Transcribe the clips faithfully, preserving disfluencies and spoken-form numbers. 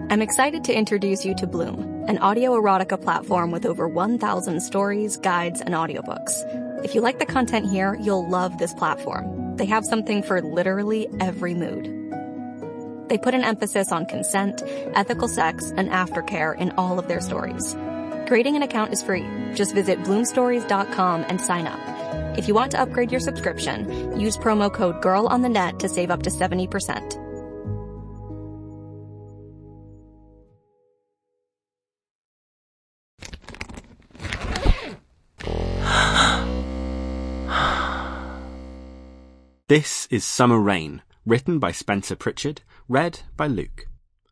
I'm excited to introduce you to Bloom, an audio erotica platform with over one thousand stories, guides, and audiobooks. If you like the content here, you'll love this platform. They have something for literally every mood. They put an emphasis on consent, ethical sex, and aftercare in all of their stories. Creating an account is free. Just visit bloom stories dot com and sign up. If you want to upgrade your subscription, use promo code GIRLONTHENET to save up to seventy percent. This is Summer Rain, written by Spencer Pritchard, read by Luke.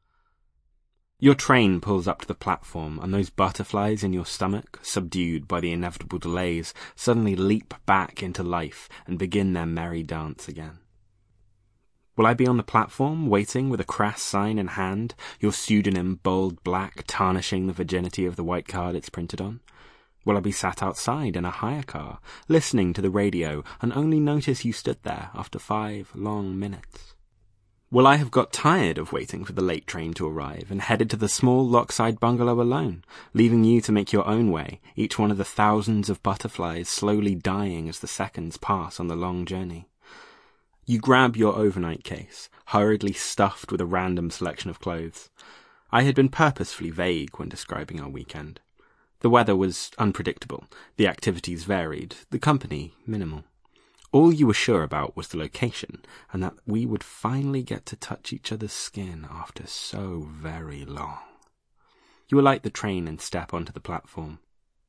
Your train pulls up to the platform, and those butterflies in your stomach, subdued by the inevitable delays, suddenly leap back into life and begin their merry dance again. Will I be on the platform, waiting with a crass sign in hand, your pseudonym bold black tarnishing the virginity of the white card it's printed on? Will I be sat outside in a hire car, listening to the radio, and only notice you stood there after five long minutes? Will I have got tired of waiting for the late train to arrive and headed to the small lockside bungalow alone, leaving you to make your own way, each one of the thousands of butterflies slowly dying as the seconds pass on the long journey? You grab your overnight case, hurriedly stuffed with a random selection of clothes. I had been purposefully vague when describing our weekend. The weather was unpredictable, the activities varied, the company minimal. All you were sure about was the location, and that we would finally get to touch each other's skin after so very long. You alight the train and step onto the platform.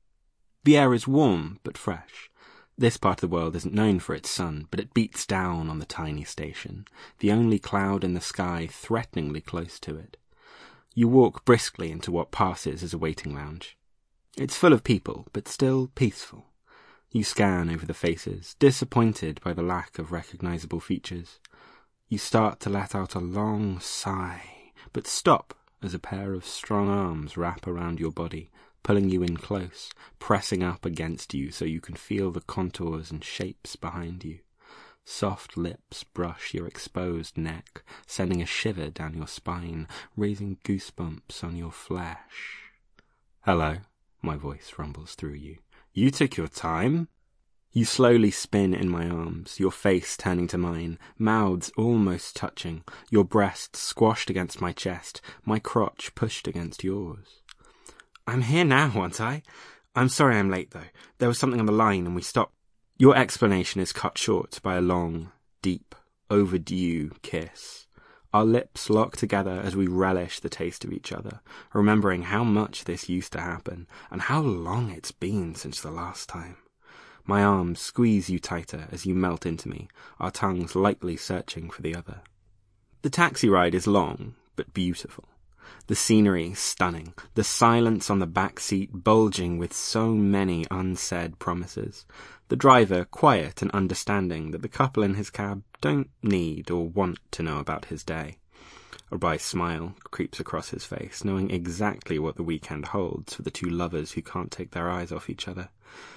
The air is warm but fresh. This part of the world isn't known for its sun, but it beats down on the tiny station, the only cloud in the sky threateningly close to it. You walk briskly into what passes as a waiting lounge. It's full of people, but still peaceful. You scan over the faces, disappointed by the lack of recognizable features. You start to let out a long sigh, but stop as a pair of strong arms wrap around your body, pulling you in close, pressing up against you so you can feel the contours and shapes behind you. Soft lips brush your exposed neck, sending a shiver down your spine, raising goosebumps on your flesh. Hello. My voice rumbles through you. You took your time. You slowly spin in my arms, your face turning to mine, mouths almost touching, your breasts squashed against my chest, my crotch pushed against yours. I'm here now, aren't I? I'm sorry I'm late, though. There was something on the line and we stopped. Your explanation is cut short by a long, deep, overdue kiss. Our lips lock together as we relish the taste of each other, remembering how much this used to happen, and how long it's been since the last time. My arms squeeze you tighter as you melt into me, our tongues lightly searching for the other. The taxi ride is long, but beautiful. The scenery stunning, the silence on the back seat bulging with so many unsaid promises. The driver quiet and understanding that the couple in his cab don't need or want to know about his day. A wry smile creeps across his face, knowing exactly what the weekend holds for the two lovers who can't take their eyes off each other.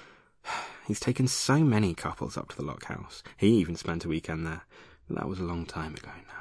He's taken so many couples up to the Lock House. He even spent a weekend there, but that was a long time ago now.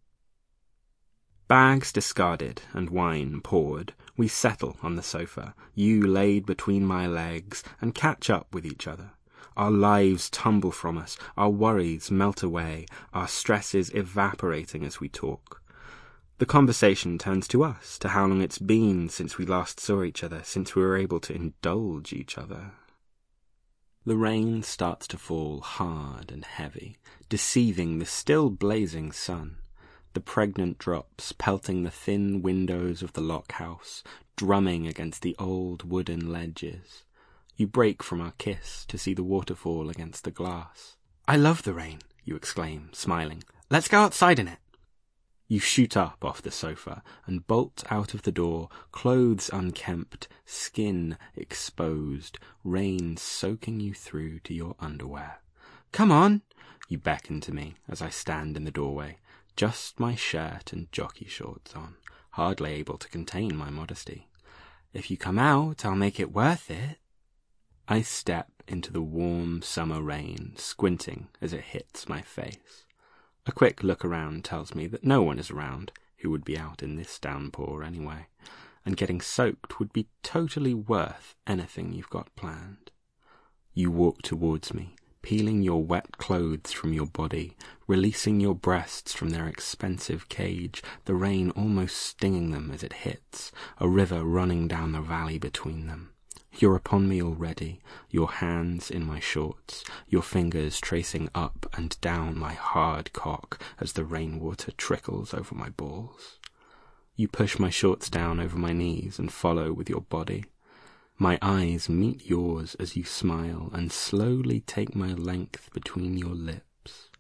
Bags discarded and wine poured, we settle on the sofa, you laid between my legs, and catch up with each other. Our lives tumble from us, our worries melt away, our stresses evaporating as we talk. The conversation turns to us, to how long it's been since we last saw each other, since we were able to indulge each other. The rain starts to fall hard and heavy, deceiving the still blazing sun. The pregnant drops pelting the thin windows of the Lock House, drumming against the old wooden ledges. You break from our kiss to see the waterfall against the glass. I love the rain, you exclaim, smiling. Let's go outside in it. You shoot up off the sofa and bolt out of the door, clothes unkempt, skin exposed, rain soaking you through to your underwear. Come on, you beckon to me as I stand in the doorway. Just my shirt and jockey shorts on, hardly able to contain my modesty. If you come out, I'll make it worth it. I step into the warm summer rain, squinting as it hits my face. A quick look around tells me that no one is around. who would be out in this downpour anyway, and getting soaked would be totally worth anything you've got planned. You walk towards me, peeling your wet clothes from your body, releasing your breasts from their expensive cage, the rain almost stinging them as it hits, a river running down the valley between them. You're upon me already, your hands in my shorts, your fingers tracing up and down my hard cock as the rainwater trickles over my balls. You push my shorts down over my knees and follow with your body. My eyes meet yours as you smile and slowly take my length between your lips.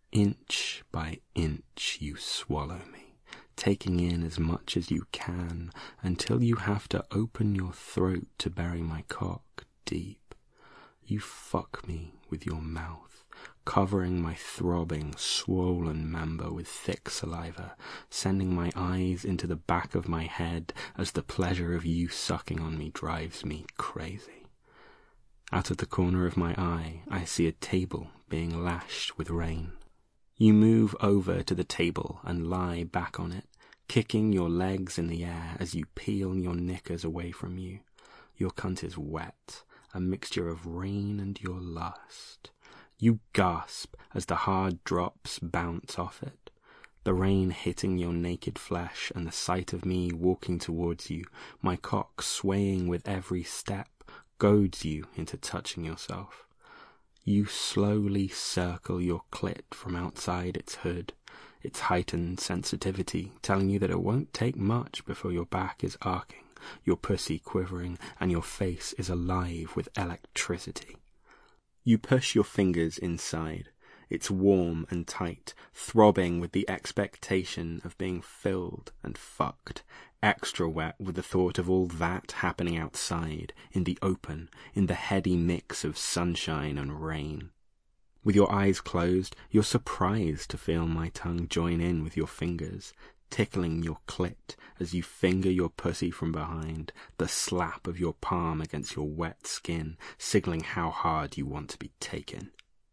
Inch by inch you swallow me, taking in as much as you can until you have to open your throat to bury my cock deep. You fuck me with your mouth, covering my throbbing, swollen member with thick saliva, sending my eyes into the back of my head as the pleasure of you sucking on me drives me crazy. Out of the corner of my eye, I see a table being lashed with rain. You move over to the table and lie back on it, kicking your legs in the air as you peel your knickers away from you. Your cunt is wet, a mixture of rain and your lust. You gasp as the hard drops bounce off it, the rain hitting your naked flesh and the sight of me walking towards you, my cock swaying with every step, goads you into touching yourself. You slowly circle your clit from outside its hood, its heightened sensitivity telling you that it won't take much before your back is arcing, your pussy quivering, and your face is alive with electricity. You push your fingers inside. It's warm and tight, throbbing with the expectation of being filled and fucked, extra wet with the thought of all that happening outside, in the open, in the heady mix of sunshine and rain. With your eyes closed, you're surprised to feel my tongue join in with your fingers, tickling your clit as you finger your pussy from behind, the slap of your palm against your wet skin, signaling how hard you want to be taken.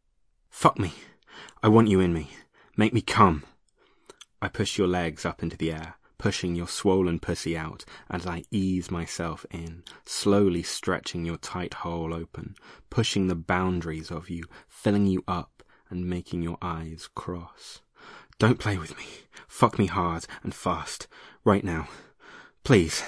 Fuck me. I want you in me. Make me come. I push your legs up into the air, pushing your swollen pussy out as I ease myself in, slowly stretching your tight hole open, pushing the boundaries of you, filling you up and making your eyes cross. Don't play with me. Fuck me hard and fast. Right now. Please.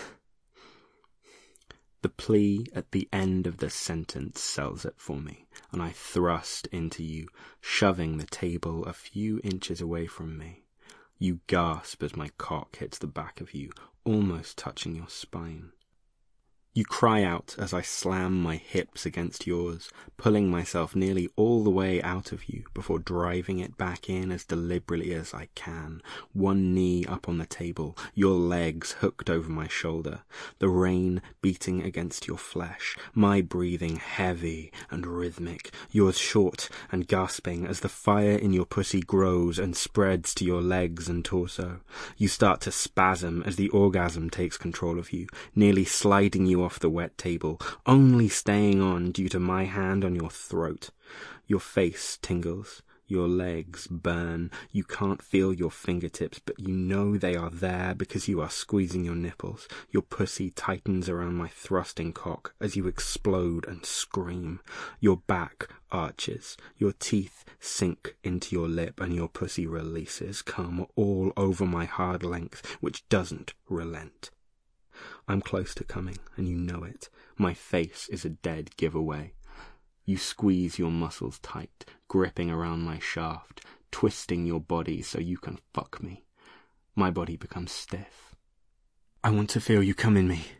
The plea at the end of the sentence sells it for me, and I thrust into you, shoving the table a few inches away from me. You gasp as my cock hits the back of you, almost touching your spine. You cry out as I slam my hips against yours, pulling myself nearly all the way out of you before driving it back in as deliberately as I can, one knee up on the table, your legs hooked over my shoulder, the rain beating against your flesh, my breathing heavy and rhythmic, yours short and gasping as the fire in your pussy grows and spreads to your legs and torso. You start to spasm as the orgasm takes control of you, nearly sliding you off the wet table, only staying on due to my hand on your throat. Your face tingles, your legs burn, you can't feel your fingertips, but you know they are there because you are squeezing your nipples. Your pussy tightens around my thrusting cock as you explode and scream. Your back arches, your teeth sink into your lip and your pussy releases, cum all over my hard length, which doesn't relent. I'm close to coming, and you know it. My face is a dead giveaway. You squeeze your muscles tight, gripping around my shaft, twisting your body so you can fuck me. My body becomes stiff. I want to feel you come in me.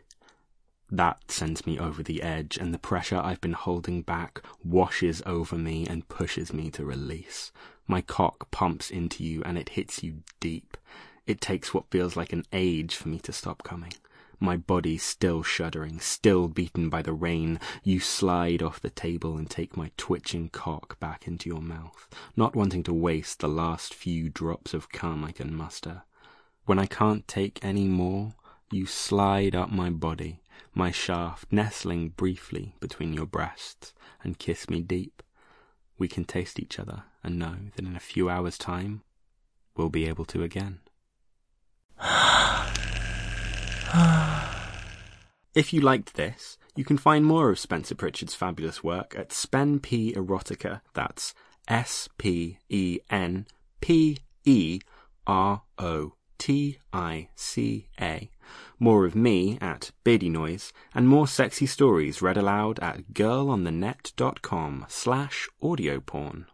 That sends me over the edge, and the pressure I've been holding back washes over me and pushes me to release. My cock pumps into you, and it hits you deep. It takes what feels like an age for me to stop coming. My body still shuddering, still beaten by the rain, you slide off the table and take my twitching cock back into your mouth, not wanting to waste the last few drops of cum I can muster. When I can't take any more, you slide up my body, my shaft nestling briefly between your breasts, and kiss me deep. We can taste each other and know that in a few hours' time, we'll be able to again. If you liked this, you can find more of Spencer Pritchard's fabulous work at Spen P Erotica. That's S P E N P E R O T I C A. More of me at Beardy Noise, and more sexy stories read aloud at girlonthenet.com slash audioporn.